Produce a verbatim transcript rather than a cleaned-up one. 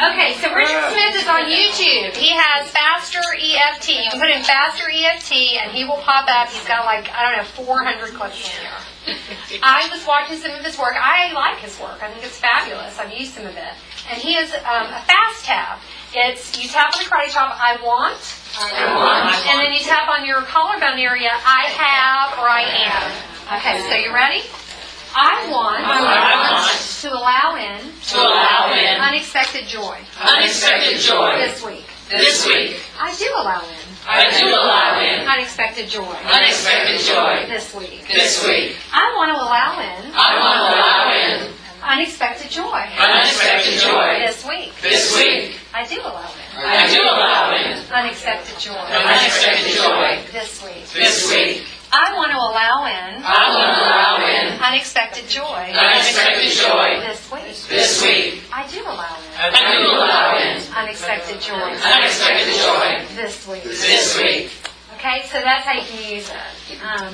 Okay, so Richard Smith is on YouTube. He has Faster E F T. You can put in Faster E F T and he will pop up. He's got like, I don't know, four hundred clips in here. I was watching some of his work. I like his work. I think it's fabulous. I've used some of it. And he has um, a fast tap. It's, you tap on the karate chop, I want. I want. And then you tap on your collarbone area, I have or I am. Okay, so you ready? I want, I want to allow in, to allow in unexpected joy. Unexpected joy. This week. This week. I do allow in. I do allow in Unexpected joy. unexpected joy. This week. This week. I want to allow in. I want to allow in Unexpected joy. unexpected joy. This week. This week. I do allow in. I do allow in Unexpected joy. unexpected joy. This week. This week. I want to allow in. I want to allow in Unexpected joy. unexpected joy. This week. This week. I do allow in. I do allow in Unexpected joy. unexpected joy. This week. This week. Okay, so that's how you can use it. Um,